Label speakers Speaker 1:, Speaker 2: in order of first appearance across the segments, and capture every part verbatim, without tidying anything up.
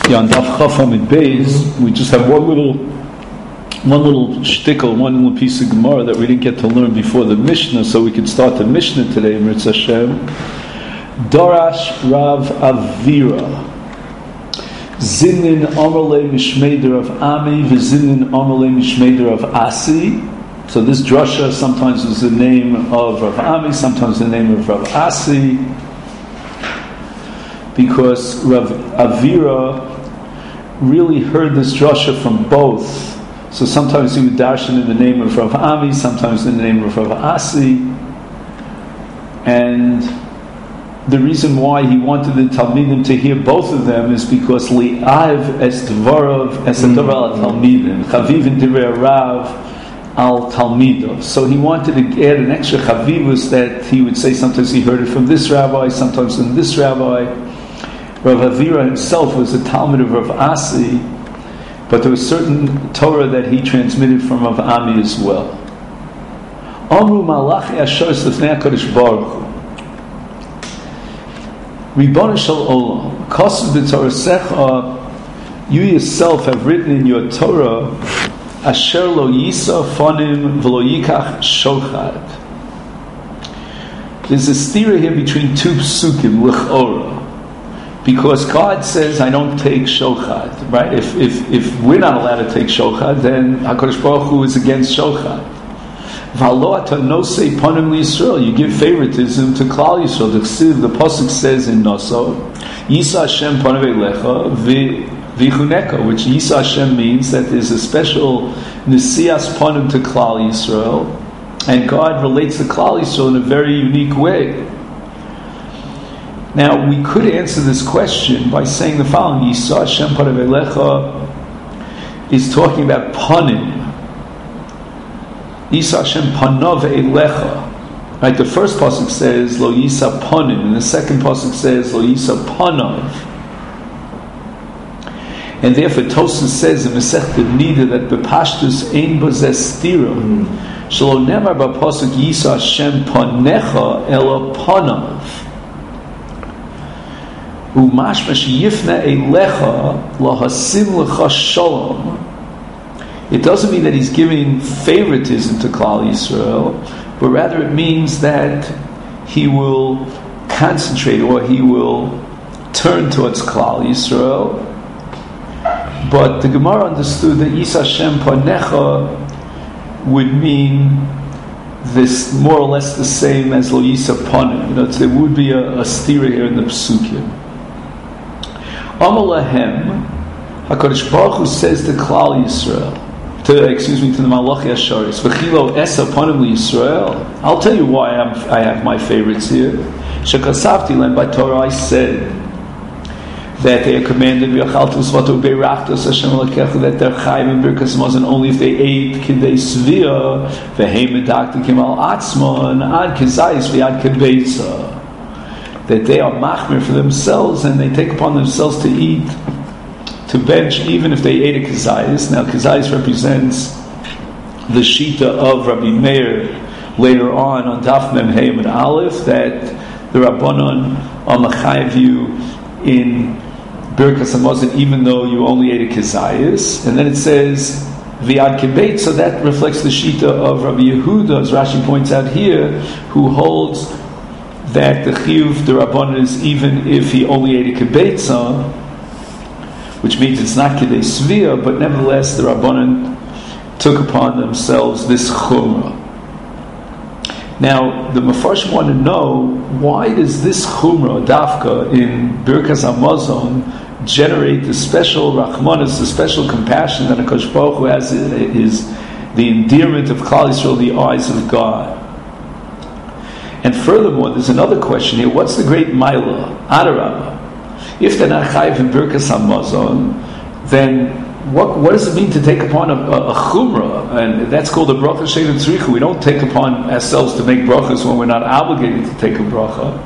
Speaker 1: Yeah, on Daf Chaf Amid Beis, we just have one little, one little shtickle, one little piece of Gemara that we didn't get to learn before the Mishnah, so we could start the Mishnah today. Mirz Hashem. Darash Rav Avira, Zinin Amalei Mishmeder of Ami, V'Zinin Amalei Mishmeder of Asi. So this drasha sometimes is the name of Rav Ami, sometimes the name of Rav Asi, because Rav Avira really heard this drasha from both. So sometimes he would darshan in the name of Rav Ami, sometimes in the name of Rav Asi. And the reason why he wanted the Talmidim to hear both of them is because li'av es dvarav es advar al Talmidim, chaviv in divrei Rav al Talmido. So he wanted to add an extra chavivus that he would say sometimes he heard it from this rabbi, sometimes from this rabbi. Rav Avira himself was a Talmud of Rav Asi, but there was certain Torah that he transmitted from Rav Ami as well. Amru malachi ashar lifnei HaKadosh Baruch Hu, Ribbon shel Olam, Kosev b'Torasecha, you yourself have written in your Torah, Asher lo yisa fanim v'lo yikach shochad. There's a stira here between two psukim, l'chora. Because God says, I don't take shochad, right? If if if we're not allowed to take shochad, then HaKadosh Baruch Hu is against shochad. V'alo ata nosei panim liYisrael, you give favoritism to Klal Yisrael. The, the pasuk says in Noso, Yisa Hashem panim eilecha v'yichuneka, which Yisa Hashem means that there's a special nesias panim to Klal Yisrael, and God relates to Klal Yisrael in a very unique way. Now, we could answer this question by saying the following: Yisa Hashem panim eilecha is talking about panim. Yisa Hashem panav eilecha. Right, the first pasuk says lo yisa panim, and the second pasuk says lo yisa panav. And therefore, Tosfos says in Masechta Nida that bepashtus ein bo zeh stira, shelo nemar b'pasuk Yisa Hashem panecha ela panav. Umashmash yifna eilecha lahasim lecha shalom. It doesn't mean that he's giving favoritism to Klal Yisrael, but rather it means that he will concentrate or he will turn towards Klal Yisrael. But the Gemara understood that Yisa Hashem Panecha would mean this more or less the same as Lo Yisa Panim. You know, there would be a, a stira here in the Psukim. Amalahem, HaKadosh Baruch Hu says to Klal Yisrael, to, excuse me, to the Malachi Asharis, V'chilo esa panim liYisrael. I'll tell you why I'm, I have my favorites here. Shekasavti len by Torah, I said that they are commanded v'yachaltus v'to beirachtos Hashem Elokecha, that they're chayim in birkas hamazon only if they ate kidei svia v'heim medaktikim al atzmon ad kezayis v'ad kebeitza, that they are machmir for themselves and they take upon themselves to eat, to bench even if they ate a kezayis. Now kezayis represents the shita of Rabbi Meir later on on Daf Mem Hey and Aleph, that the Rabbanon are mechayev you in birkas hamazon even though you only ate a kezayis. And then it says v'ad kebeit, so that reflects the shita of Rabbi Yehuda, as Rashi points out here, who holds that the chiyuv the Rabbanon is even if he only ate a kebeitza, which means it's not Kedei Svia, but nevertheless the Rabbanan took upon themselves this Chumrah. Now, the Mefarshim want to know, why does this Chumrah, Dafka, in Birkas Hamazon, generate the special Rachmanis, the special compassion that HaKadosh Baruch Hu has, is the endearment of Klal Yisrael, the eyes of God. And furthermore, there's another question here: what's the great Maila? Adarabah. If they're not chayiv in birkas hamazon, then what what does it mean to take upon a, a, a chumrah? And that's called a bracha she'ein tzricha. We don't take upon ourselves to make brachas when we're not obligated to take a bracha.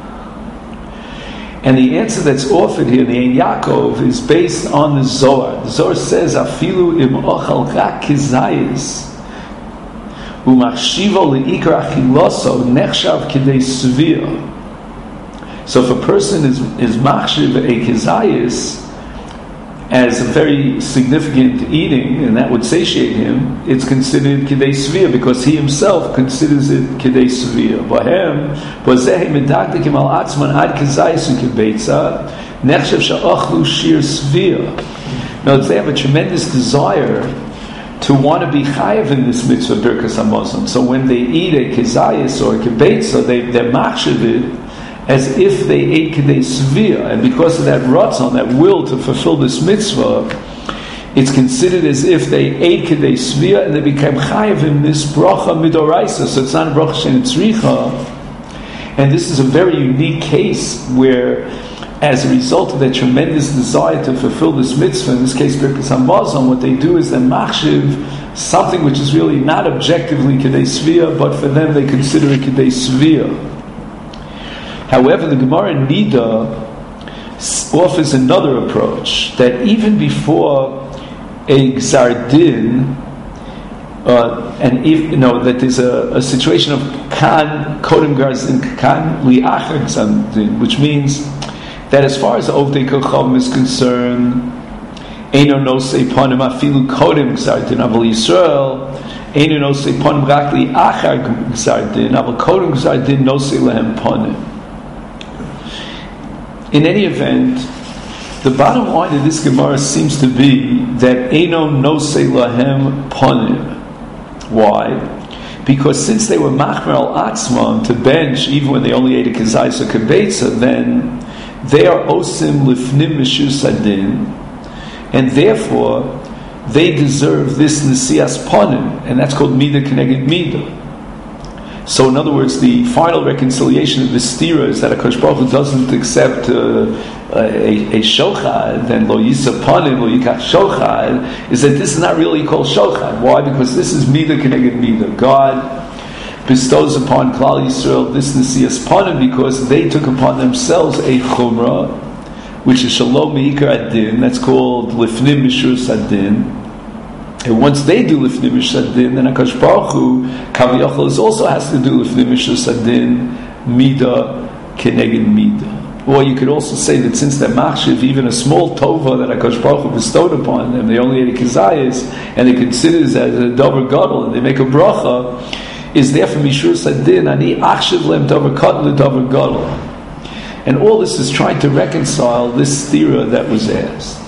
Speaker 1: And the answer that's offered here, the Ein Yaakov, is based on the Zohar. The Zohar says, "Afilu im ochal rak kizayis umachshivo leikar achiloso nechshav kidei svia." So if a person is is machshiv a kezayis, as a very significant eating, and that would satiate him, it's considered Kidei Svia, because he himself considers it Kidei Svia. Bahem, Bozehe Medakdikim al Atzman Ad Kizayis Ukebeitza, Nechshav Sha'achlu Shir Svia. Now, they have a tremendous desire to want to be chayav in this mitzvah Birkas HaMazon. So when they eat a Kizayis or a Kebeitza, they, they're machshav it as if they ate Kedei Svia, and because of that ratzon, that will to fulfill this mitzvah, it's considered as if they ate Kedei Svia and they became chayav in this bracha midoraisa. So it's not a bracha she'en tzricha, and this is a very unique case where, as a result of their tremendous desire to fulfill this mitzvah, in this case Birkas HaMazon, what they do is they machshiv something which is really not objectively Kedei Svia, but for them they consider it Kedei Svia. However, the Gemara in Nida offers another approach, that even before a Gzar Din, uh, and if, you know, that there's a, a situation of Kan Kodem Garzin, Kan Li'achar Gzar Din, which means that as far as Ovdei Kochavim is concerned, Eino Nosei Ponim Afilu Kodem Gzar Din, Aval Yisrael, Eino Nosei Ponim Rak Li'achar Gzar Din, Aval Kodem Gzar Din Nosei Lehem Ponim. In any event, the bottom line of this Gemara seems to be that Eino Nosei Lahem Ponim. Why? Because since they were Machmer al Atzman to bench, even when they only ate a Kizayis or Kebeitza, then they are Osim Lifnim Mishus Adin, and therefore they deserve this Nesias Ponim, and that's called Mida Keneged Mida. So, in other words, the final reconciliation of the stira is that a Kosh Baruch Hu doesn't accept uh, a, a shochad, and lo yisa panim, lo yikach shochad, is that this is not really called shochad. Why? Because this is mida keneged mida. God bestows upon Klal Yisrael this nesias panim because they took upon themselves a chumrah, which is shalom meikar adin. That's called lifnim mishus adin. And once they do lifnim mishus adin, then HaKadosh Baruch Hu Kaviyachol also has to do lifnim mishus adin mida keneged mida. Or you could also say that since they're machshiv, even a small tova that HaKadosh Baruch Hu bestowed upon them, they only ate a kizayis, and they consider it as a davar gadol, and they make a bracha, is there for mishur sadin ani achshiv lem davar katan davar gadol. And all this is trying to reconcile this stira that was asked.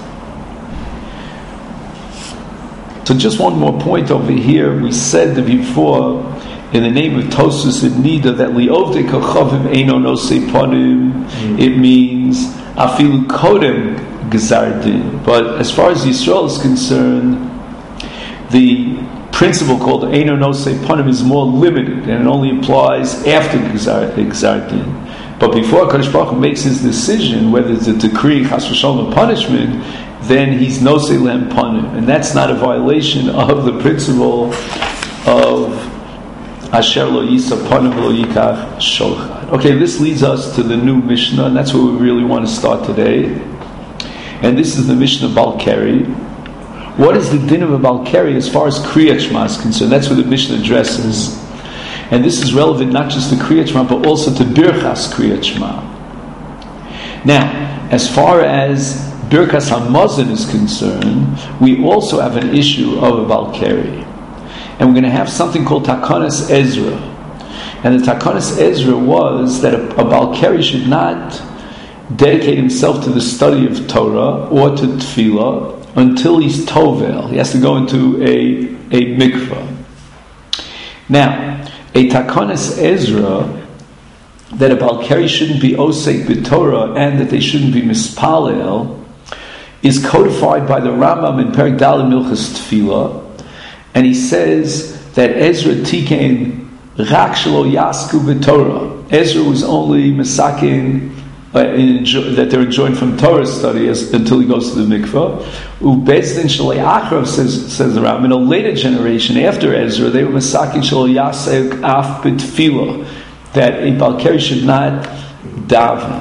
Speaker 1: So just one more point over here. We said that before, in the name of Tosus and Nida, that li'ovdei kochavim eino nosei ponim, it means afilu kodem gzar din. But as far as Yisrael is concerned, the principle called eino nosei ponim is more limited, and it only applies after gzar, gzar din. But before Kadosh Baruch Hu makes his decision, whether it's a decree, chas v'shalom, a punishment, then he's nosei lehem ponim, and that's not a violation of the principle of Asher lo yisa ponim lo yikach shochad. Okay, this leads us to the new Mishnah, and that's where we really want to start today. And this is the Mishnah Balkari. What is the din of a Balkari as far as Kriyat Shema is concerned? That's what the Mishnah addresses. And this is relevant not just to Kriyat Shema, but also to Birchas Kriyat Shema. Now, as far as Birkas HaMazon is concerned, we also have an issue of a Balkari. And we're going to have something called Takanas Ezra. And the Takanas Ezra was that a, a Balkari should not dedicate himself to the study of Torah or to Tefillah until he's Tovel. He has to go into a, a mikvah. Now, a Takanas Ezra, that a Balkari shouldn't be Osek b'Torah and that they shouldn't be Mispalel, is codified by the Rambam in Perek Daled Milchas Tefillah. And he says that Ezra tikein rak shelo yasku b'Torah. Ezra was only masakin uh, enjo- that they're enjoined from Torah study as, until he goes to the mikvah. Ubezdin shelo achrav, says says the Rambam. In a later generation after Ezra, they were masakin shelo yasek af b'tefillah, that a Balkari should not daven.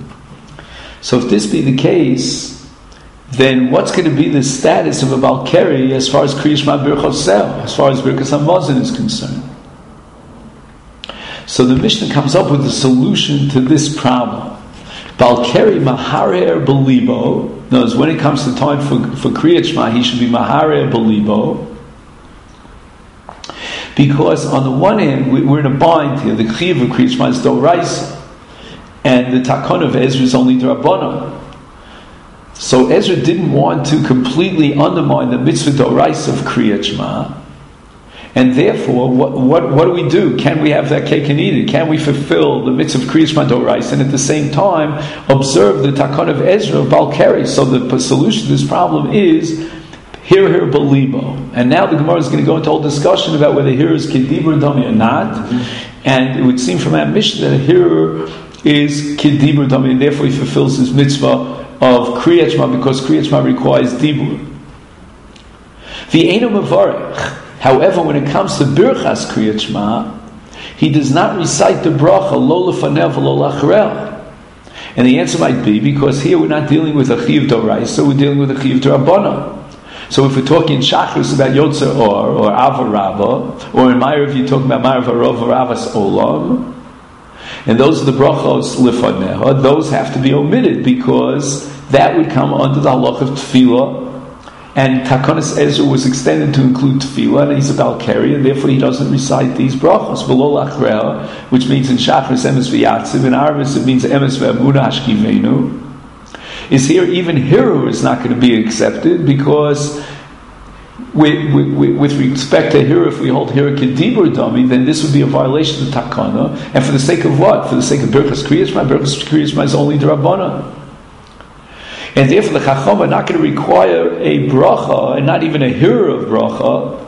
Speaker 1: So if this be the case, then what's going to be the status of a Balkari as far as Kriyat Shema Birchosel, as far as Birkas HaMazon is concerned? So the Mishnah comes up with a solution to this problem. Balkeri maharer belibo. Knows when it comes to time for for Kriyat Shema, he should be maharer belibo. Because on the one hand, we, we're in a bind here. The Chiyuv of Kriyat Shema is Doraisa, and the Takon of Ezra is only D'Rabbanan. So Ezra didn't want to completely undermine the mitzvah Doraisa of Kriyat Shema. And therefore, what, what what do we do? Can we have that cake and eat it? Can we fulfill the mitzvah of Kriyat Shema Doraisa and at the same time observe the Takon of Ezra of Balkeri? So the solution to this problem is Hir Hir Belibo. And now the Gemara is going to go into a whole discussion about whether Hir is Kedibur Dami or not. Mm-hmm. And it would seem from that Mishnah that Hir is Kedibur Dami, and therefore he fulfills his mitzvah of Kriyat Shema because Kriyat Shema requires Dibur. V'einu Mevarech. However, when it comes to Birchas Kriyat Shema, he does not recite the bracha lo lefanev lo lacharel. And the answer might be because here we're not dealing with a chiyuv d'oraisa, we're dealing with a chiyuv d'Rabbanan. So if we're talking in Shachris about Yotzer Or or Ava Rabba, or in Ma'ariv you're talking about Ma'ariv Arov or Avas Olam, and those are the brachos lefaneha, those have to be omitted because that would come under the halach of tefillah. And Takonis Ezra was extended to include tefillah, and he's a Balkari, and therefore he doesn't recite these brachos. Below lachrel, which means in Shachris emes v'yatziv, in Arvis it means emes v'amuna hashkivenu. Is here even Hiru is not going to be accepted because with, with, with respect to Hiru, if we hold Hiru kedibur dami, then this would be a violation of the Takana. And for the sake of what? For the sake of Birchas Kriyat Shema, Birchas Kriyat Shema is only D'Rabbanan. And therefore the Chacham are not going to require a bracha, and not even a hira of bracha.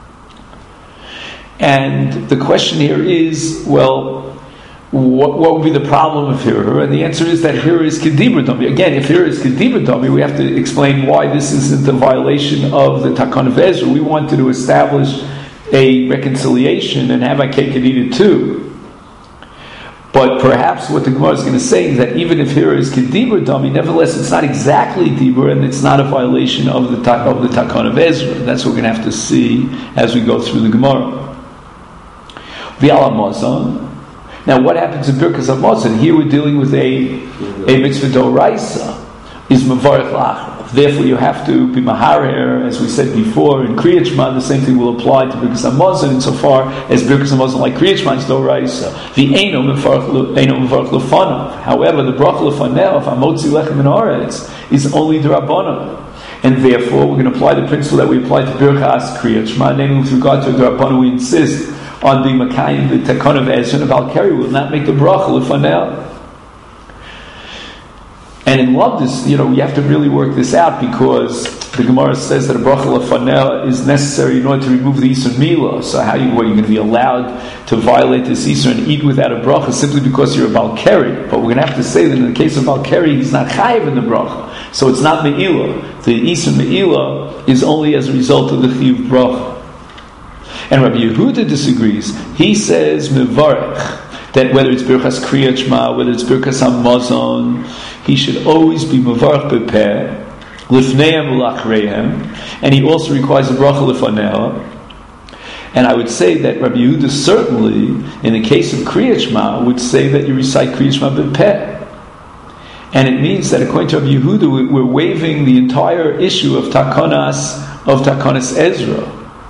Speaker 1: And the question here is, well, what, what would be the problem of hira? And the answer is that hira is kedibur dami. Again, if hira is kedibur dami, we have to explain why this isn't a violation of the Takon of Ezra. We wanted to establish a reconciliation and have a cake and eat it too. But perhaps what the Gemara is going to say is that even if Hira is Kedibur Dami, nevertheless it's not exactly Dibur and it's not a violation of the of the Takon of Ezra. That's what we're going to have to see as we go through the Gemara. V'al Hamazon. Now what happens in Birkas Hamazon? Here we're dealing with a, a mitzvah d'oraisa, is Mevarech Lachar. Therefore you have to be Maharer, as we said before, in Kriyat Shema, the same thing will apply to Birkas Hamazon insofar as Birkas Hamazon like Kriyat Shema is d'oraisa. The Eino Mevarech Lefanav. However, the Bracha Lefanel, if Amotzi Lechem in Aretz, is only D'Rabbanan. And therefore we're going to apply the principle that we apply to Birkas Kriyat Shema, namely with regard to D'Rabbanan we insist on being Makayim, the Takon of Ezra and of Al-Kari will not make the Bracha Lefanel. And in Labdus, you know, we have to really work this out because the Gemara says that a bracha lefanel is necessary in order to remove the Isur Milah. So how you, what, you're going to be allowed to violate this Isur and eat without a bracha simply because you're a Balkari. But we're going to have to say that in the case of Balkari, he's not chayiv in the bracha. So it's not Me'ilah. The Isur Me'ilah is only as a result of the chiyuv bracha. And Rabbi Yehuda disagrees. He says Mevarech, that whether it's Birchas Kriyat Shema, whether it's Birchas Hamazon, he should always be Mevarech Bepeh, Lifneim Ulachreihem, and he also requires a Bracha Lefanel. And I would say that Rabbi Yehuda certainly, in the case of Kriyat Shema, would say that you recite Kriyat Shema Bepeh. And it means that according to Rabbi Yehuda, we're waiving the entire issue of Takonas, of Takonas Ezra.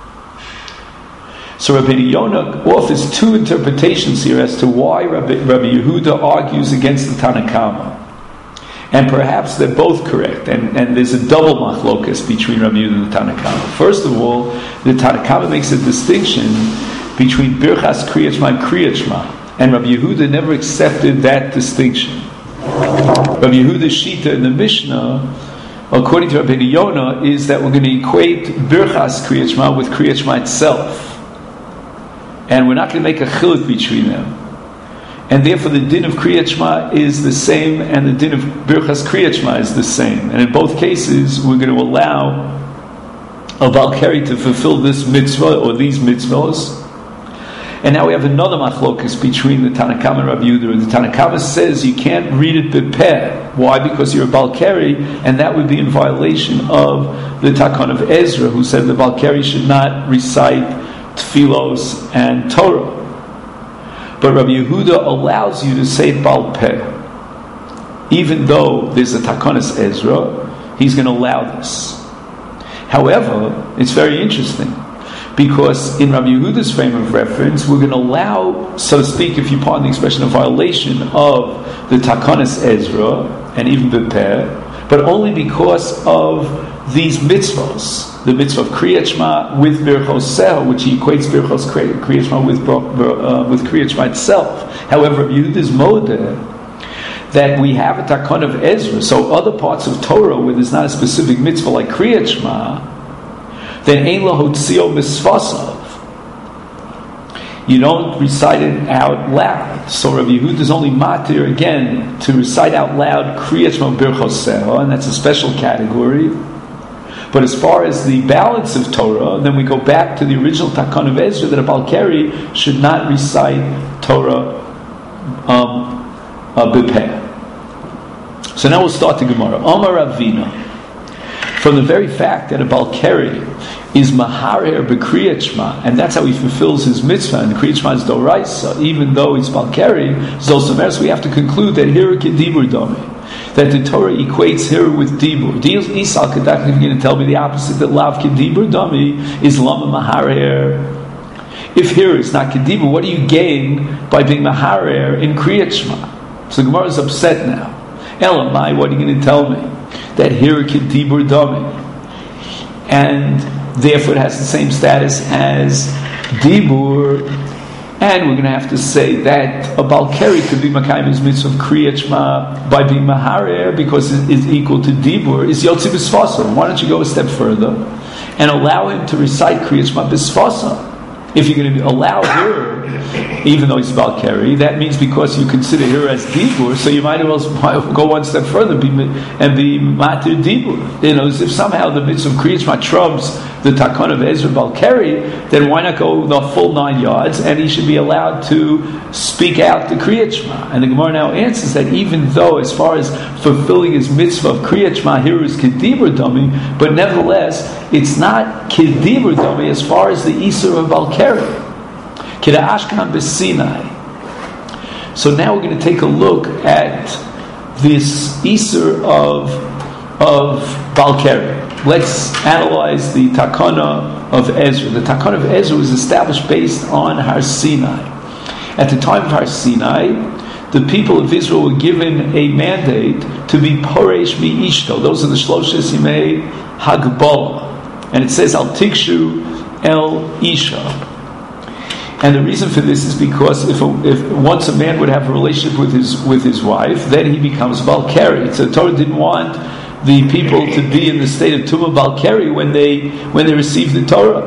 Speaker 1: So Rabbi Yonah offers two interpretations here as to why Rabbi, Rabbi Yehuda argues against the Tanna Kama. And perhaps they're both correct. And, and there's a double machlokas between Rabbi Yehuda and the Tanna Kama. First of all, the Tanna Kama makes a distinction between Birchas Kriyat Shema and Kriyat Shema. And Rabbi Yehuda never accepted that distinction. Rabbi Yehuda's Shita in the Mishnah, according to Rabbi Yonah, is that we're going to equate Birchas Kriyat Shema with Kriyat Shema itself. And we're not going to make a chiluk between them. And therefore the din of Kriyat Shema is the same, and the din of Birchas Kriyat Shema is the same. And in both cases, we're going to allow a Balkari to fulfill this mitzvah, or these mitzvahs. And now we have another machlokas between the Tanna Kama and Rabbi Yehuda. The Tanna Kama says you can't read it bepeh. Why? Because you're a Balkari, and that would be in violation of the Takon of Ezra, who said the Balkari should not recite Tfilos and Torah. But Rabbi Yehuda allows you to say it Baal Peh, even though there's a Takanas Ezra, he's going to allow this. However, it's very interesting, because in Rabbi Yehuda's frame of reference, we're going to allow, so to speak, if you pardon the expression, a violation of the Takanas Ezra, and even Bepeh, but only because of these mitzvahs, the mitzvah of Kriyat Shema with Birchos Seh, which he equates Birchos Kriyat Shema with, uh, with Kriyat Shema itself. However, Rabbi Yehuda's modeh, that we have a Takan of Ezra, so other parts of Torah where there's not a specific mitzvah like Kriyat Shema, then Ein Lo Hotzio Misvasav. You don't recite it out loud. So Rabbi Yehuda is only matir again to recite out loud Kriyat Shema Birchos Seh, and that's a special category. But as far as the balance of Torah, then we go back to the original Takan of Ezra that a Balkari should not recite Torah um, uh, Bepeh. So now we'll start the Gemara. Omar Ravina. From the very fact that a Balkari is Maharer B'Kriyat Shema, and that's how he fulfills his mitzvah, and Kriyat Shema is Doraisa, even though he's Balkari, Zolsamer, we have to conclude that here Kedibur Domi, that the Torah equates here with Dibur. Isal Kedak, if you're going to tell me the opposite, that Lav Kedibur Domi is Lama Maharer. If here is not Kedibur, what do you gain by being Maharer in Kriyat Shema? So the Gemara is upset now. Elamai, what are you going to tell me? That here Kedibur Domi, and therefore it has the same status as Dibur, and we're going to have to say that a Balkari could be Makayim his mitzvah of Kriyat Shema by being Maharer because it is equal to Dibur, is Yotzi B'Sfasa. Why don't you go a step further and allow him to recite Kriyat Shema B'Sfasa? If you're going to allow her, even though he's Balkari, that means because you consider her as Dibur, so you might as well go one step further be, and be Matir Dibur. You know, as if somehow the mitzvah of Kriyat Shema trumps the Takon of Ezra Balkari, then why not go the full nine yards, and he should be allowed to speak out the Kriyat Shema. And the Gemara now answers that even though, as far as fulfilling his mitzvah of Kriyat Shema, here is Kedibur Dami, but nevertheless, it's not Kedibur Dami as far as the Isur of Balkari. Kida Ashkan B'Sinai. So now we're going to take a look at this Isur of of Balkari. Let's analyze the Takana of Ezra. The Takana of Ezra was established based on Har Sinai. At the time of Har Sinai, the people of Israel were given a mandate to be Poresh Mi Ishto. Those are the Shloshes Yimei Hagbolah. And it says, Al Tikshu El Isha. And the reason for this is because if, a, if once a man would have a relationship with his with his wife, then he becomes Balkari. So the Torah didn't want the people to be in the state of Tumah Balkari when they when they received the Torah.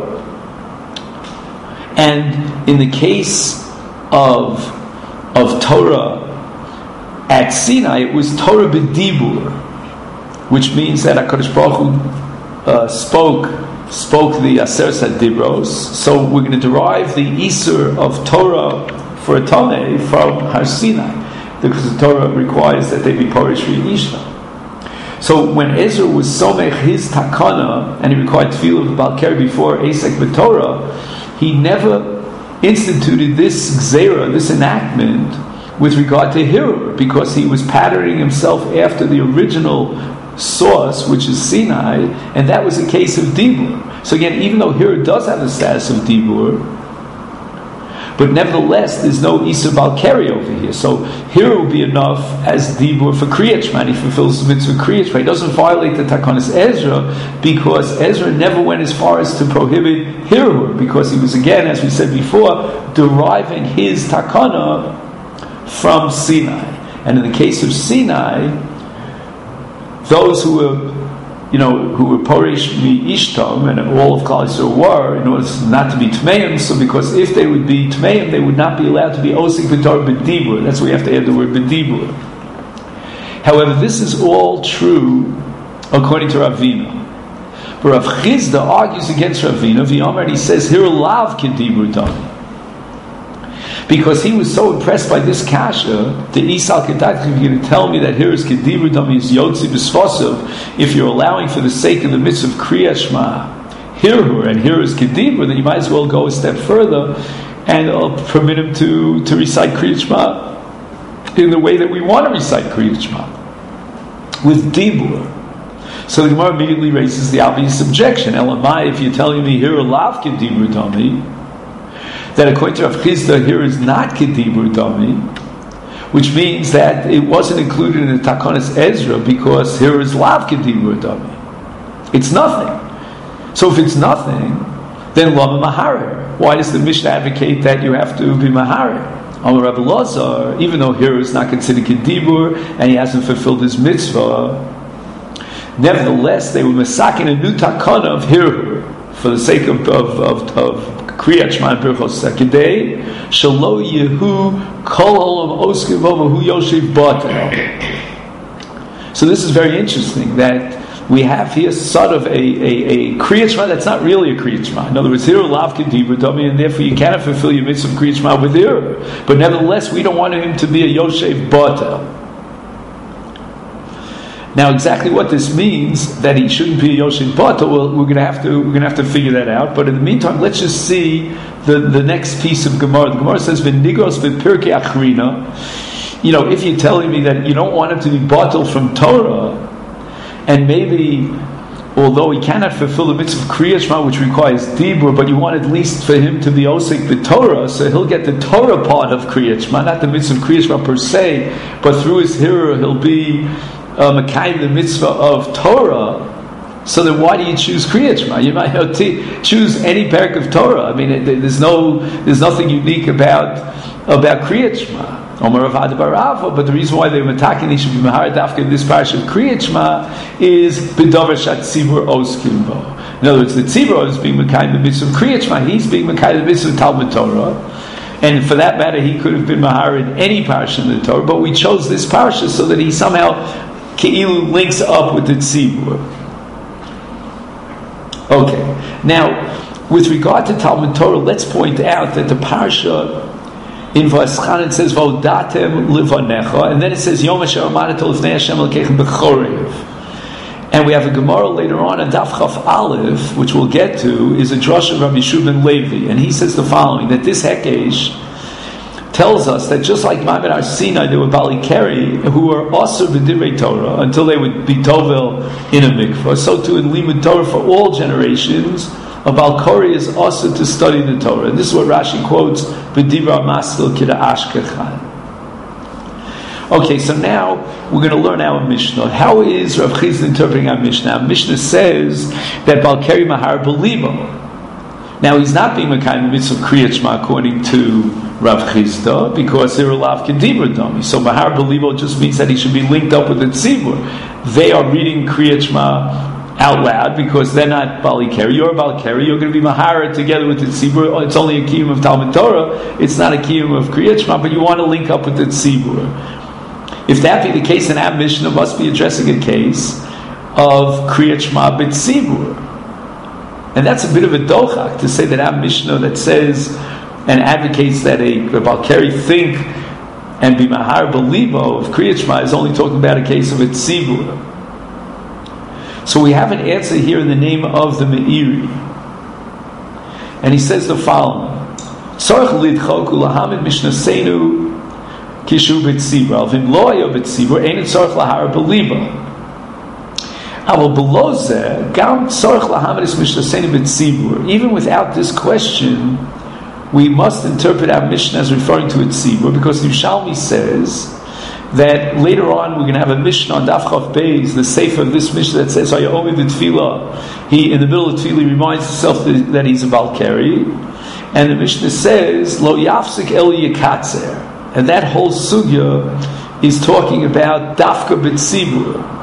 Speaker 1: And in the case of of Torah at Sinai, it was Torah b'dibur, which means that HaKadosh Baruch Hu uh, spoke spoke the Aseret Dibros. So we're going to derive the Isur of Torah for a Tameh from Har Sinai, because the Torah requires that they be Porish Ishta. So when Ezra was somech his takana, and he required tefillah of Balkari before Asek b'Torah, he never instituted this gzera, this enactment, with regard to Hirur, because he was patterning himself after the original source, which is Sinai, and that was a case of Dibur. So again, even though Hirur does have the status of Dibur, but nevertheless, there's no Isur Balkari over here. So here will be enough as Dibur for Kriyat Shema. He fulfills the mitzvah of Kriyat Shema. He doesn't violate the Takanas Ezra, because Ezra never went as far as to prohibit Hirur, because he was, again, as we said before, deriving his Takana from Sinai. And in the case of Sinai, those who were you know, who were Porish Mi Ishtam, and all of Klal Yisrael were, in order not to be Tmeim, so because if they would be Tmeim, they would not be allowed to be Osik B'Torah B'Dibur. That's why we have to add the word B'Dibur. However, this is all true according to Ravina. But Rav Chizda argues against Ravina. V'Yomer, and he says, here lav Kedibur Dami. Because he was so impressed by this kasha, the Isal Kedak, if you're going to tell me that here is Kedibur Dami is Yotzi B'Sfosav, if you're allowing for the sake of the mitzvah of Kriyat Shema, Hirur, and here is Kedibur, then you might as well go a step further and uh, permit him to, to recite Kriyat Shema in the way that we want to recite Kriyat Shema. with dibur. So the Gemara immediately raises the obvious objection. Elamai, if you're telling me here lav kedibur dami, that according to Rav Chisda here is not kedibur dami, which means that it wasn't included in the Takonis Ezra because here is lav kedibur dami. It's nothing. So if it's nothing, then lama maharer. Why does the Mishnah advocate that you have to be maharer? Amar Rabbi Lazar, even though here is not considered kedibur and he hasn't fulfilled his mitzvah, nevertheless they were masakin a new takana of hirur for the sake of of of, of kriyat shema and birchos sekidei shelo yehu kol olam oskev over hu yoshev batel. So this is very interesting that we have here sort of a, a, a kriyat shema that's not really a kriyat shema. In other words, here lav kedibur dami, and therefore you cannot fulfill your mitzvah of kriyat shema with here. But nevertheless, we don't want him to be a yoshev batel. Now, exactly what this means that he shouldn't be a yoshev batel, well, we're going to have to we're going to have to figure that out. But in the meantime, let's just see the, the next piece of Gemara. The Gemara says v'nigros v'pirkei achrina. You know, if you're telling me that you don't want him to be batel from Torah, and maybe, although he cannot fulfill the mitzvah of Kriya Shema, which requires Dibur, but you want at least for him to be Osik the Torah, so he'll get the Torah part of Kriya Shema, not the mitzvah of Kriya Shema per se, but through his hearer he'll be uh, Makayim the mitzvah of Torah. So then why do you choose Kriya Shema? You might have to choose any parak of Torah. I mean, it, there's no, there's nothing unique about about Kriya Shema. Omar Avad Barava, but the reason why they were attacking he should be Mahar Dafka in this parish of Kriyat Shema is B'davar Shat Tzibur Oskim Bo. In other words, the Tzibur is being Mekayim the mitzvah of Kriyat Shema, he's being Mekayim the mitzvah of Talmud Torah, and for that matter he could have been Mahar in any parish in the Torah, but we chose this parish so that he somehow Ke'ilu links up with the Tzibur. Okay, now with regard to Talmud Torah, let's point out that the parasha in Vaschan it says Vodatem Livanecha, and then it says Yom Asher Amanat Lifnei Hashem Elokechem B'chorev. And we have a Gemara later on in Daf Chaf Aleph, which we'll get to, is a drush of Rabbi Yishuv ben Levi, and he says the following: that this Hekesh tells us that just like Ma'amad Har Sinai, there were Bali Keri who were also b'divrei Torah until they would be tovel in a mikvah. So too in Limud Torah for all generations, a Bal Kori is also to study the Torah. And this is what Rashi quotes, B'divra Mastil Kida Ashkechan. Okay, so now we're going to learn our Mishnah. How is Rav Chisda interpreting our Mishnah? Our Mishnah says that Bal Keri Mahar Belibo. Now he's not being Mekayim the mitzvah of Kriyat Shema according to Rav Chisda, because they're Lav Kedibur Dami. So Mahar Belibo just means that he should be linked up with the Tzibur. They are reading Kriyat Shema out loud because they're not Bali Keri. You're Bali Keri. You're going to be Mahara together with the Tzibur. It's only a kiyum of Talmud Torah. It's not a kiyum of Kriyat Shema, but you want to link up with the Tzibur. If that be the case, then our Mishnah must be addressing a case of Kriyat Shema b'T Tzibur. And that's a bit of a dochak to say that our Mishnah that says and advocates that a, a Bal Keri think and be Mahar Belibo of Kriyat Shema is only talking about a case of a Tzibur. So we have an answer here in the name of the Meiri. And he says the following: Tzorach lidchok ulahamid mishnasenu kishu b'tzibur. Al v'im lo hayo b'tzibur, ein tzorach lahar b'liba. Aval below zeh, gam tzorach lahamid is mishnasenu b'tzibur. Even without this question, we must interpret our Mishnah as referring to a tzibur, because the Yerushalmi says that later on we're going to have a Mishnah on Daf Chaf Beis, the sefer of this Mishnah that says Hayomi b'tefillah. He in the middle of tefillah reminds himself that, that he's a Bal Keri, and the Mishnah says Lo Yafsik El Yekatzer, and that whole sugya is talking about Dafka b'tzibur.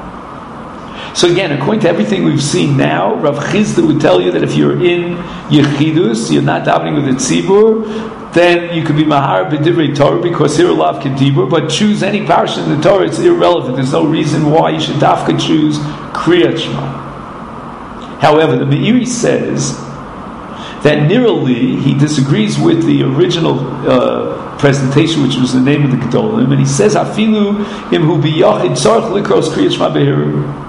Speaker 1: So again, according to everything we've seen now, Rav Chisda would tell you that if you're in Yechidus, you're not davening with the tzibur, then you could be Mahar b'divrei Torah because here lav kedibur, but choose any parsha in the Torah, it's irrelevant. There's no reason why you should dafka choose Kriyat Shema. However, the Meiri says that Nirali, he disagrees with the original uh, presentation, which was the name of the Gedolim, and he says, Afilu imhu biyachid tzarech likros Kriyat Shema behiru.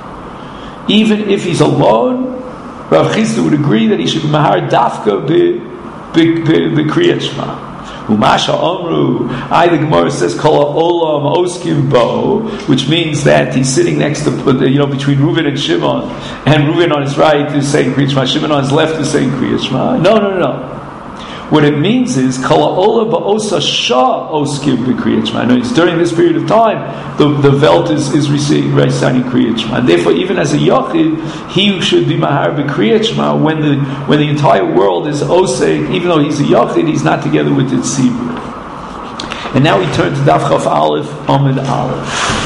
Speaker 1: Even if he's alone, Rav Chisda would agree that he should be Mahar dafka be Kriyat Shema. Umasha Omru, I, the Gemara says, Kol Olam Oskim Bo, which means that he's sitting next to, you know, between Reuven and Shimon, and Reuven on his right is saying Kriyat Shema, Shimon on his left is saying Kriyat Shema. No, no, no. What it means is Kol Olam Ba'osa Shah Oskim B'Kriyat Shema. No, it's during this period of time the the Velt is is reciting Kriyat Shema. And therefore, even as a Yachid, he should be Mahar B'Kriyat Shema when the when the entire world is Osek. Even though he's a Yachid, he's not together with the Tzibur. And now we turn to Daf Chaf Aleph Amud Aleph.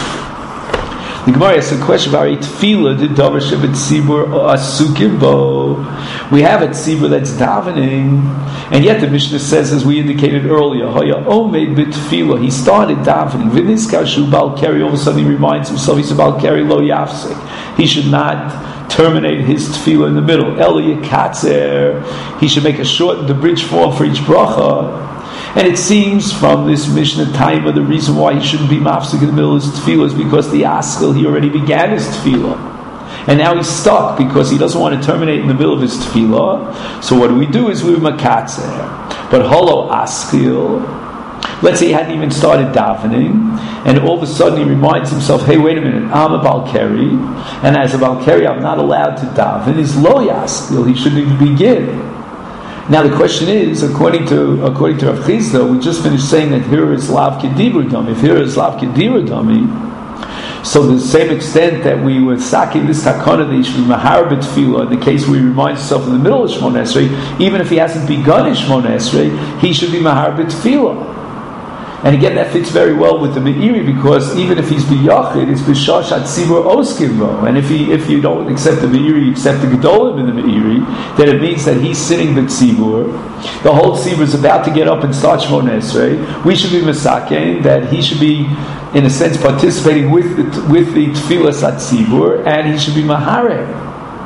Speaker 1: The Gemara asks a question about a tefillah, the davar shevet tzibur asukim bo. We have a tzibur that's davening, and yet the Mishnah says, as we indicated earlier, Haya omed b'tefillah. He started davening. V'niskar shu bal keri. All of a sudden he reminds himself he's a bal keri lo yafsek. He should not terminate his tefillah in the middle. El yekatzer. He should make a short, the bridge form for each bracha. And it seems from this Mishnah Taima, the reason why he shouldn't be mafsik in the middle of his tefillah is because the Askil, he already began his tefillah. And now he's stuck because he doesn't want to terminate in the middle of his tefillah. So what do we do is we makatzer. But holo Askil, let's say he hadn't even started davening, and all of a sudden he reminds himself, hey, wait a minute, I'm a Balkari, and as a Balkari I'm not allowed to daven. Is lo Askil, he shouldn't even begin. Now the question is, according to according to Rav Chizda, we just finished saying that here is lav kedibur dami. If here is lav kedibur dami, so to the same extent that we were saking this takana that he should be mahar b'tefillah, in the case where he reminds himself in the middle of Shmona Esrei, even if he hasn't begun in Shmona Esrei, he should be mahar b'tefillah. And again, that fits very well with the Meiri, because even if he's b'yachid, it's b'shash at tzibur oskim bo. And if he, if you don't accept the Meiri, you accept the Gedolim in the Meiri, then it means that he's sitting b'tzibur. The whole tzibur is about to get up and start Shmona Esrei. We should be masakein, that he should be, in a sense, participating with the, with the tefillas at tzibur, and he should be mahareh.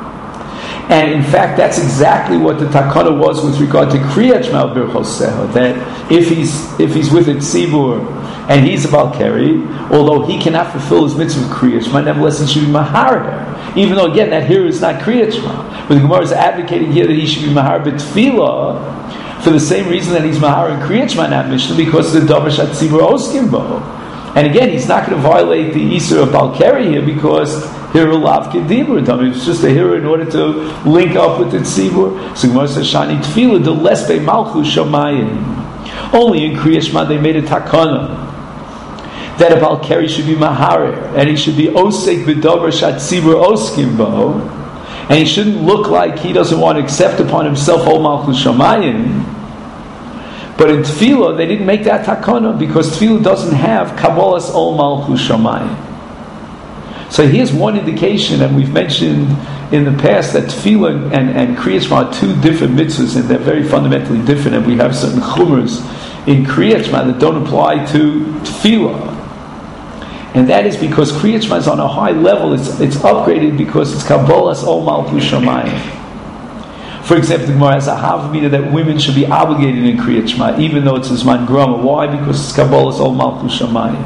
Speaker 1: And in fact, that's exactly what the takana was with regard to Kriyat Shema Birchoseha. That if he's if he's with a tzibur and he's a balkari, although he cannot fulfill his mitzvah of Kriyat Shema, nevertheless he should be mahar. Even though again that here is not Kriyat Shema, but the Gemara is advocating here that he should be mahar b'tefillah for the same reason that he's mahar in Kriyat Shema, not Mishnah, because the davar shat tzibur oskim bo. And again, he's not going to violate the Isur of Balkari here, because here lav kedibur. I mean, it's just a hero in order to link up with the tzibur. So Gemara says, Shani tefillah the lesbe malchus shamayim. Only in Kriyat Shema they made a takana that a Balkari should be maharer, and he should be osek b'davar shat tzibur oskim bo, and he shouldn't look like he doesn't want to accept upon himself all malchus shamayim. But in Tefillah, they didn't make that takana, because Tefillah doesn't have Kabbalas Ol Malchus Shamayim. So here's one indication, and we've mentioned in the past that Tefillah and, and Kriyat Shema are two different mitzvahs, and they're very fundamentally different, and we have certain chumras in Kriyat Shema that don't apply to Tefillah. And that is because Kriyat Shema is on a high level, it's, it's upgraded because it's Kabbalas Ol Malchus Shamayim. For example, the Gemara has a havamina that women should be obligated in Kriyat Shema, even though it's a Zman Grama. Why? Because it's Kabbalas Ol Malchus Shamayim.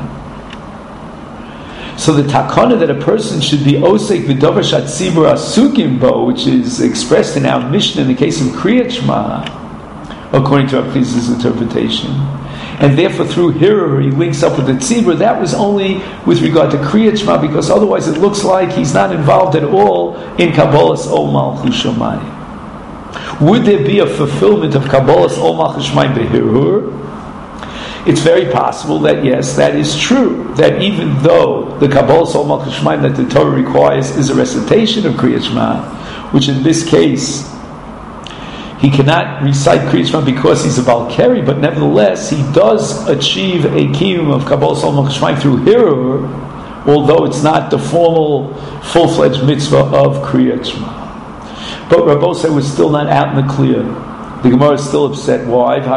Speaker 1: So the takana that a person should be osek v'davar shat tzibur asukim bo, which is expressed in our Mishnah in the case of Kriyat Shema, according to Rav Chizda's interpretation, and therefore through Hirur he links up with the tzibur, that was only with regard to Kriyat Shema, because otherwise it looks like he's not involved at all in Kabbalas Ol Malchus Shamayim. Would there be a fulfillment of Kabbalas Ol Malchus Shamayim b'Hirur? It's very possible that yes, that is true. That even though the Kabbalas Ol Malchus Shamayim that the Torah requires is a recitation of Kriyat Shema, which in this case he cannot recite Kriyat Shema because he's a Balkari, but nevertheless he does achieve a kiyum of Kabbalas Ol Malchus Shamayim through Hirur, although it's not the formal, full-fledged mitzvah of Kriyat Shema. But Rabbi said we're still not out in the clear. The Gemara is still upset. Why? The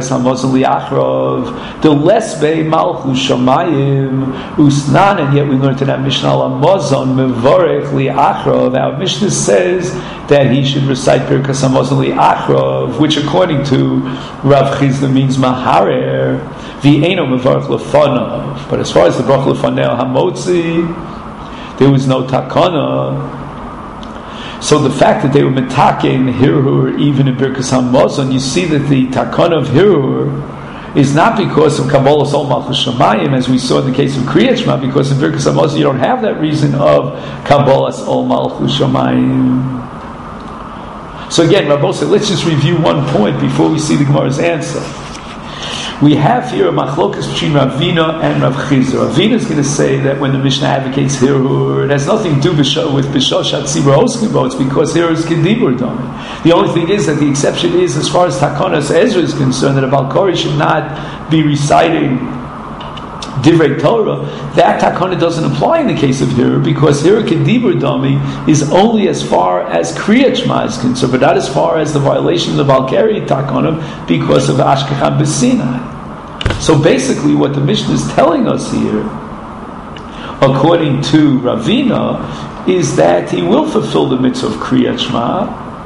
Speaker 1: lesbe malchus shamayim usnan, and yet we learned in that Mishnah Lamazon mevorech liachrov. Our Mishnah says that he should recite Birkas Hamazon liachrov, which according to Rav Chizda means maharer. V'eino mevorech lefanov. But as far as the brach lefanel hamotzi, there was no takana. So the fact that they were metakein Hirur even in Birkas Hamazon, you see that the takana of Hirur is not because of Kabbalah Sol Malchus Shamayim, as we saw in the case of Kriyat Shema, because in Birkas Hamazon you don't have that reason of Kabbalah Sol Malchus Shamayim. So again, Rabbi said, let's just review one point before we see the Gemara's answer. We have here a machlokas between Ravina and Rav Chizda. Ravina is going to say that when the Mishnah advocates hirur, it has nothing to do with b'shoshat tzibur oskim bo. It's because hirur is kedibur dami. The only thing is that the exception is, as far as Takanas Ezra is concerned, that a Balkari should not be reciting Divrei Torah. That Takana doesn't apply in the case of hirur, because hirur kedibur dami is only as far as Kriyat Shema is concerned, but not as far as the violation of the Balkari Takana because of Ashkecham B'Sinai. So basically what the Mishnah is telling us here, according to Ravina, is that he will fulfill the mitzvah of Kriyat Shema,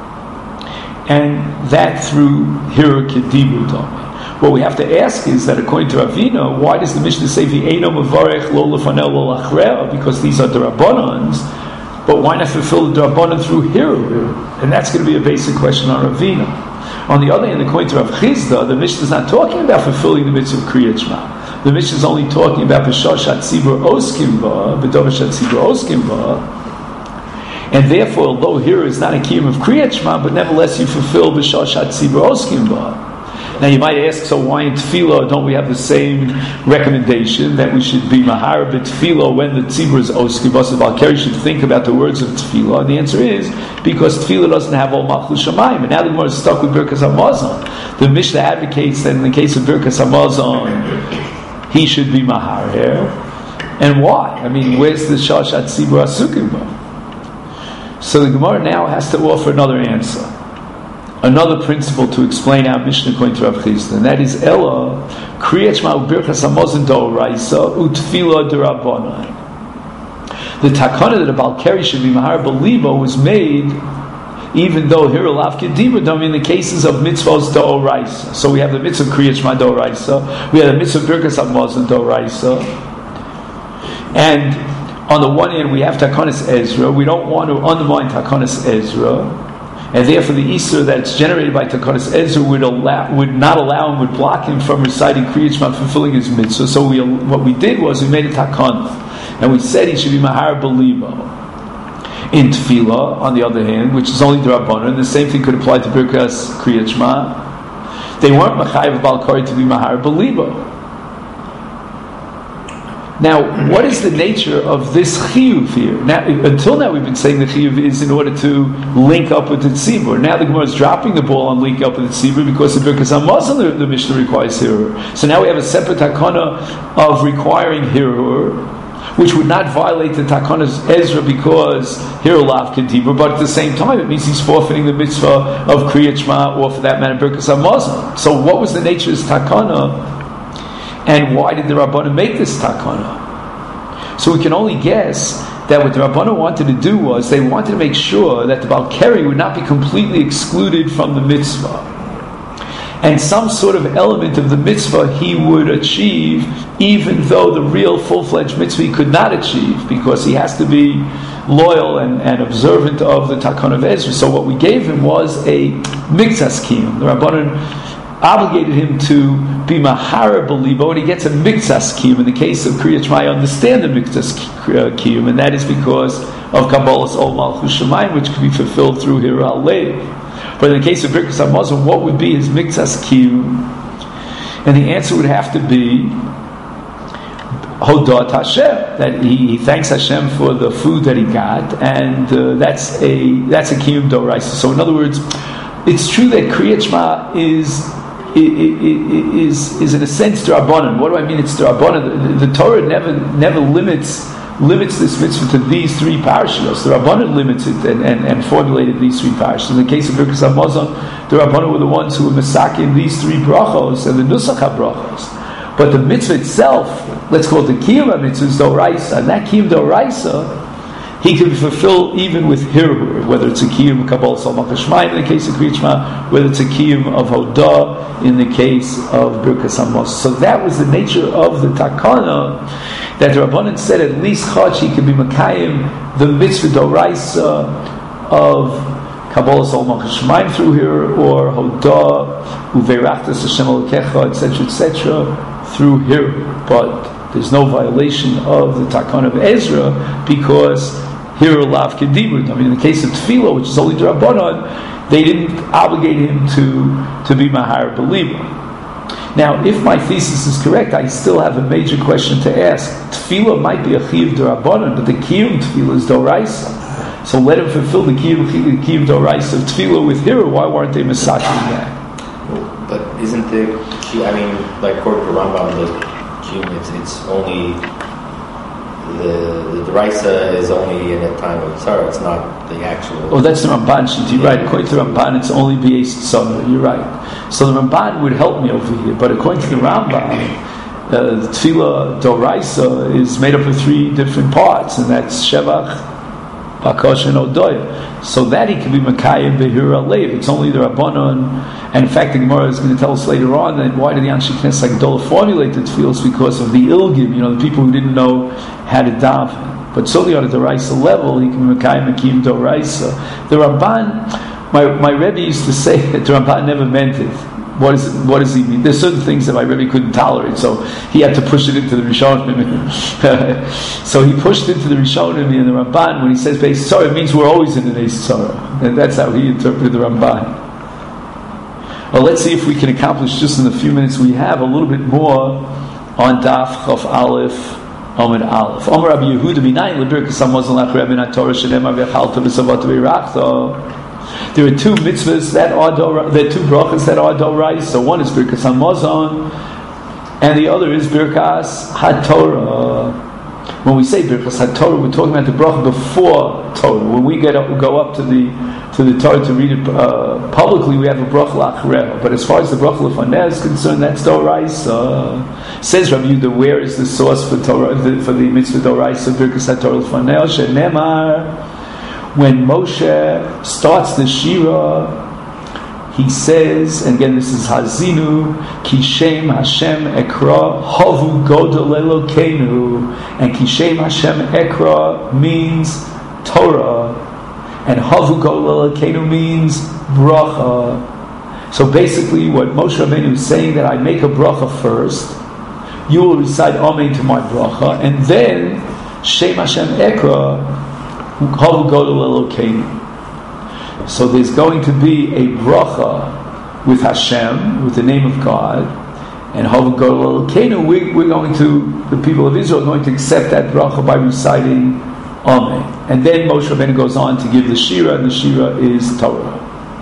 Speaker 1: and that through hirur kedibur dami. What we have to ask is that according to Ravina, why does the Mishnah say V'eino mevarech lo lefanel lo lachreah? Because these are D'Rabbanans, but why not fulfill the D'Rabbanan through hirur? And that's going to be a basic question on Ravina. On the other hand, according to Rav Chizda, the Mishnah is not talking about fulfilling the mitzvah of Kriyat Shema. The Mishnah is only talking about b'shoshat tzibur oskim ba, b'dovashat tzibur oskim ba. And therefore, although here is not a kiyum of Kriyat Shema, but nevertheless you fulfill b'shoshat tzibur oskim ba. Now you might ask, so why in Tefillah don't we have the same recommendation that we should be mahar b'Tefillah when the tzibur is oskim? So Balkari should think about the words of Tefillah. And the answer is because Tefillah doesn't have all Malchus Shamayim. And now the Gemara is stuck with Birkas Hamazon. The Mishnah advocates that in the case of Birkas Hamazon, he should be mahar here. And why? I mean, where's the shashat tzibur asukim? So the Gemara now has to offer another answer. Another principle to explain our Mishnah according to Rav Chizda, and that is Ella Kriyat Shema u'Birkas Hamazon d'Oraisa u'Tefillah d'Rabbanan. The takana that a Balkari should be mahar b'libo was made even though here alav kedibur dami in the cases of mitzvahs d'Oraisa. So we have the mitzvah Kriyat Shema d'Oraisa, we have the mitzvah Birkas Hamazon d'Oraisa, and on the one hand we have Takanas Ezra. We don't want to undermine Takanas Ezra. And therefore, the Isur that's generated by Takanas Ezra would allow, would not allow him, would block him from reciting Kriyat Shema, fulfilling his mitzvah. So we, what we did was we made a takana, and we said he should be mahar b'libo. In Tefillah, on the other hand, which is only D'Rabbanan, and the same thing could apply to Birkas Kriyat Shema. They weren't machayev Balkari to be mahar b'libo. Now, what is the nature of this chiyuv here? Now, until now, we've been saying the chiyuv is in order to link up with the tzibur. Now, the Gemara is dropping the ball on linking up with the tzibur because of Birkas Hamazon, the, the Mishnah requires hirur. So now we have a separate takana of requiring hirur, which would not violate the takanas Ezra because hirur lav kedibur, but at the same time, it means he's forfeiting the mitzvah of Kriyat Shema, or for that matter, Birkas Hamazon. So, what was the nature of this takana? And why did the Rabbanan make this takana? So we can only guess that what the Rabbanan wanted to do was they wanted to make sure that the Balkari would not be completely excluded from the mitzvah. And some sort of element of the mitzvah he would achieve, even though the real full-fledged mitzvah he could not achieve, because he has to be loyal and, and observant of the takana of Ezra. So what we gave him was a mikzas kiyum. The Rabbanan obligated him to be mahar b'libo, and he gets a mikzas kiyum. In the case of Kriyat Shema, I understand the mikzas kiyum, and that is because of Kabbalah's Ol Malchus Shamayim, which can be fulfilled through hirur halev. But in the case of Birkas Hamazon, what would be his mikzas kiyum? And the answer would have to be Hodat Hashem, that he, he thanks Hashem for the food that he got, and uh, that's a that's a kiyum d'oraisa. So in other words, it's true that Kriyat Shema is is is in a sense D'Rabbanan. What do I mean? It's D'Rabbanan. The, the Torah never never limits limits this mitzvah to these three parashas. The Rabbanan limits it and, and, and formulated these three parashas. In the case of Birkas Hamazon, the Rabbanan were the ones who were masakin these three brachos and the nusach brachos. But the mitzvah itself, let's call it the kiyum mitzvah, is d'oraisa, and that kiyum d'oraisa he can fulfill even with hirur, whether it's a kiyum kabbalah sol malchus shamayim in the case of Kriyat Shema, whether it's a kiyum of hodah in the case of Birkas Hamazon. So that was the nature of the takana, that the Rabbanan said at least chach he could be makayim the mitzvah d'oraisa of Kabbalah Sol Malchus Shemaim through here, or Hodah Uveirachtas Hashem Elokecha, et cetera, et cetera, through here. But there's no violation of the Takon of Ezra because here Lav Kedibur. I mean, in the case of Tefillah, which is only D'Rabbanan, they didn't obligate him to to be Mahar believer. Now, if my thesis is correct, I still have a major question to ask. Tefillah might be a Chiyuv D'Rabbanan, but the Kiyum Tefillah is D'Oraisa. So let him fulfill the Kiyum, Kiyum D'Oraisa of Tefillah with Hira. Why weren't they Masachim that?
Speaker 2: But isn't the, I mean, like according to Rambam, the Kiyum, it's, it's only, the the D'Oraisa is only in a time of Tzara, it's not the actual...
Speaker 1: Oh, that's the Ramban. You're right. According to the Ramban, it's only B'ez Tzara. You're right. So the Ramban would help me over here. But according to the Rambam, uh, the Tefillah D'Oraisa is made up of three different parts, and that's Shevach, Bakosh, and Odoy. So that he can be Makayim Behira Lev. It's only the Rabbanon. And in fact, the Gemara is going to tell us later on that why did the Anshe Knesset Gedolah formulate the tefillos? Because of the Ilgim, you know, the people who didn't know how to daven. But certainly on a D'Oraisa level, he can be Makayim Akim D'Oraisa. The Ramban, my, my Rebbe used to say that the Ramban never meant it. What, is it, what does he mean? There's certain things that my Rebbe couldn't tolerate, so he had to push it into the Rishonim. So he pushed into the Rishonim and the Ramban when he says Beis Tzara, it means we're always in an Beis Tzara. And that's how he interpreted the Ramban. Well, let's see if we can accomplish just in the few minutes we have a little bit more on Daf Chaf Aleph Amud Aleph. Amar Rabbi Yehuda Minayin Lebirkas Hamazon Lachrev Min HaTorah Shenemar V'Chalta V'Savot V'Irachta. There are two mitzvahs that are do, there are two brachas that are dorais. So one is Birkas Hamazon, and the other is Birkas HaTorah. When we say Birkas HaTorah, we're talking about the bracha before Torah. When we get up, we go up to the to the Torah to read it uh, publicly, we have a bracha l'achreha. But as far as the bracha l'faneh is concerned, that's doraisa. Says Rabbi Yehuda, where is the source for Torah the, for the mitzvah doraisa Birkas HaTorah l'faneh? Shenemar. When Moshe starts the Shira, he says, and again this is Hazinu, Kishem Hashem Ekra, Havu Godel Elokeinu, and Kishem Hashem Ekra means Torah, and Havu Godel Elokeinu means bracha. So basically what Moshe Rabbeinu is saying, that I make a bracha first, you will recite Amen to my bracha, and then Shem Hashem Ekra, so there's going to be a bracha with Hashem, with the name of God, and Havu Godel Elokeinu, we're going to, the people of Israel are going to accept that bracha by reciting Amen. And then Moshe Rabbeinu goes on to give the Shira, and the Shira is Torah.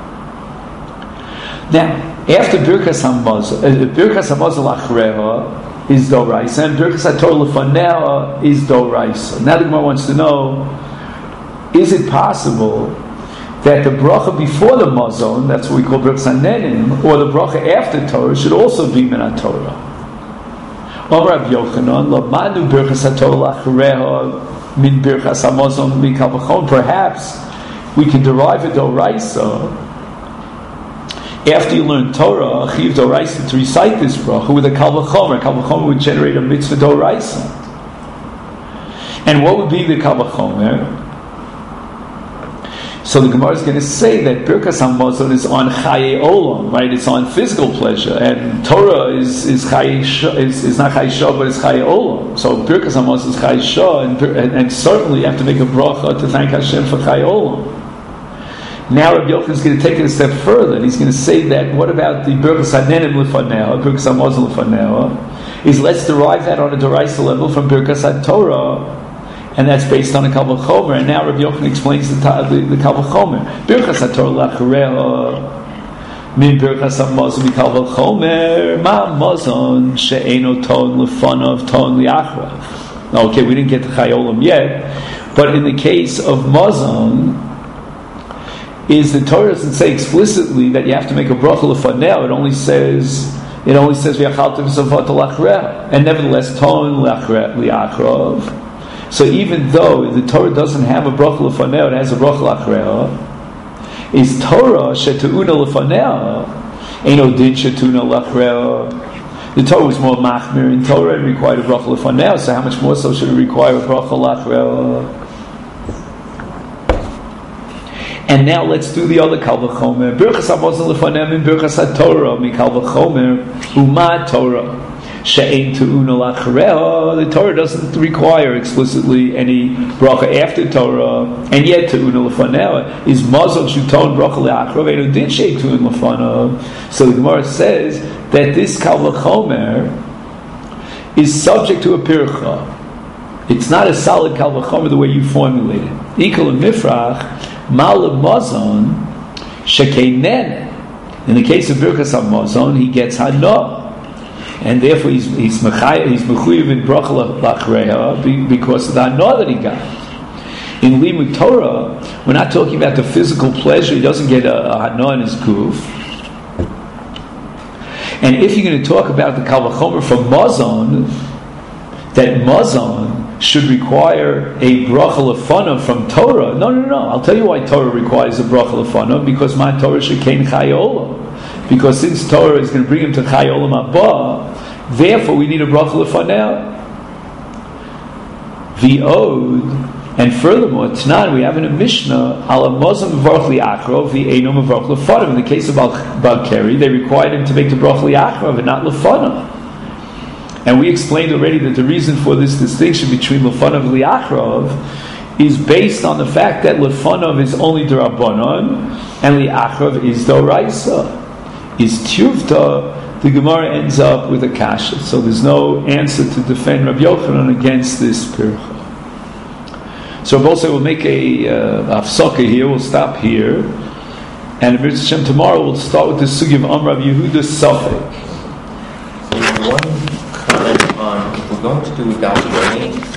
Speaker 1: Now, after Birkas Hamazon, uh, Birkas Hamazon Lachreha is Doraisa, and Birkas HaTorah L'Faneh is Doraisa. Now the Gemara wants to know, is it possible that the bracha before the mazon, that's what we call Birkas HaNenim, or the bracha after Torah, should also be min HaTorah? Amar Rav Yochanan, Lamanu Birkas HaTorah L'Achreha min Birkas HaMazon min Kal V'chomer. Perhaps we can derive a doraisa after you learn Torah, a chiv doraisa, to recite this bracha with a Kal V'chomer. Kal V'chomer would generate a mitzvah doraisa. And what would be the Kal V'chomer? So the Gemara is going to say that Birkas Hamazon is on Chaye Olam, right? It's on physical pleasure, and Torah is is Chaye is, is not Chaye Shah, but it's Chaye Olam. So Birkas Hamazon is Chaye Shah, and, and, and certainly you have to make a bracha to thank Hashem for Chaye Olam. Now Rabbi Yochanan is going to take it a step further, and he's going to say that what about the Birkas HaNenim L'Faneh, Birkas Hamazon L'Faneh, is let's derive that on a D'Oraisa level from Birkas HaTorah. And that's based on a Kal V'chomer. And now Rabbi Yochanan explains the, the, the Kal V'chomer. Birkas HaTorah L'Achreha min Birkas HaMazon mi Kal V'chomer ma Mazon she'eino ton l'fanav ton li'achrav. Okay, we didn't get to Chaye Olam yet, but in the case of Mazon, is the Torah doesn't say explicitly that you have to make a bracha l'faneh. It only says it only says v'yachalta v'savot l'achreha, and nevertheless ton li'achrav. So even though the Torah doesn't have a bracha l'faneh, it has a bracha l'achreha, is Torah she'tu'una l'faneh, eino din she'tu'una l'achreha. The Torah was more machmir in Torah and required a bracha l'faneh, so how much more so should it require a bracha l'achreha? And now let's do the other Kal V'chomer. Birchas HaMazon lefanem in Birchas HaTorah mi Kal V'chomer Uma Torah she'ein te'una la'achareha. The Torah doesn't require explicitly any bracha after Torah, and yet te'una lefaneha is mazon shuton bracha le'acharav ve'enu din she'ein te'una lefanav. So the Gemara says that this Kal V'chomer is subject to a pircha. It's not a solid Kal V'chomer the way you formulate it. Ikal mifrach mal mazon shekeinen. In the case of Birkas HaMazon, he gets hana, and therefore he's he's mechayev, he's mechuyev in bracha la'achreha because of the hana that he got. In Limud Torah, we're not talking about the physical pleasure. He doesn't get a, a hana in his guf. And if you're going to talk about the Kal V'chomer for mazon, that mazon should require a bracha lefana from Torah. No, no, no. I'll tell you why Torah requires a bracha lefana, because my Torah shekain chai olam. Because since Torah is going to bring him to chai olam haba, therefore we need a bracha lefana. V'od, and furthermore, Tanan, we have in a Mishnah, ala mozam v'varch li'achrov, v'eino v'varch lefana. In the case of Bal Keri, they required him to make the bracha li'achrov and not lefana. And we explained already that the reason for this distinction between Lefanav and Li'achrov is based on the fact that Lefanav is only D'Rabbanan and Li'achrov is D'Oraisa. Is Tiyuvta, the Gemara ends up with a kasha. So there's no answer to defend Rabbi Yochanan against this pircha. So Rabbi Osei will make a uh, hafsaka here, we'll stop here. And in B'ezras Hashem tomorrow we'll start with the sugi of Amr Rav Yehuda Safek.
Speaker 2: One comment on if we're going to do without rain,